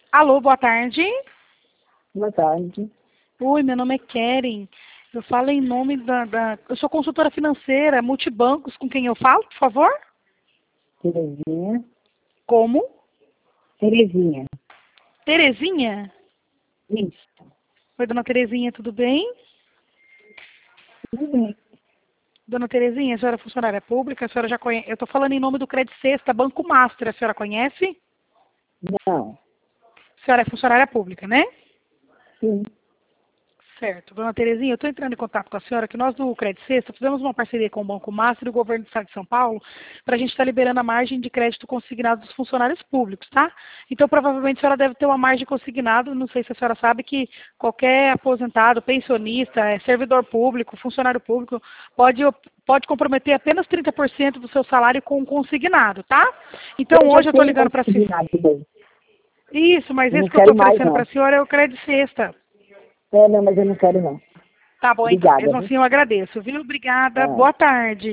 Alô, boa tarde. Boa tarde. Oi, meu nome é Keren. Eu falo em nome Eu sou consultora financeira, multibancos, com quem eu falo, por favor? Terezinha. Como? Terezinha. Terezinha? Isso. Oi, dona Terezinha, tudo bem? Tudo bem. Dona Terezinha, a senhora é funcionária pública, a senhora já conhece... Eu estou falando em nome do Credit Sexta, Banco Master, a senhora conhece? Não. A senhora é funcionária pública, né? Sim. Certo. Dona Terezinha, eu estou entrando em contato com a senhora que nós do Credit Sexta fizemos uma parceria com o Banco Master e o Governo do Estado de São Paulo para a gente estar liberando a margem de crédito consignado dos funcionários públicos, tá? Então, provavelmente, a senhora deve ter uma margem consignada, não sei se a senhora sabe que qualquer aposentado, pensionista, servidor público, funcionário público, pode comprometer apenas 30% do seu salário com consignado, tá? Então, Eu já hoje eu estou tenho ligando para a senhora. consignado bem. Isso, mas Eu não esse que eu estou quero mais, oferecendo para não. a senhora é o Credit Sexta. É, não, mas eu não quero, não. Tá bom, então. Obrigada, Mesmo viu? assim, eu agradeço, viu? Obrigada. Ah. Boa tarde.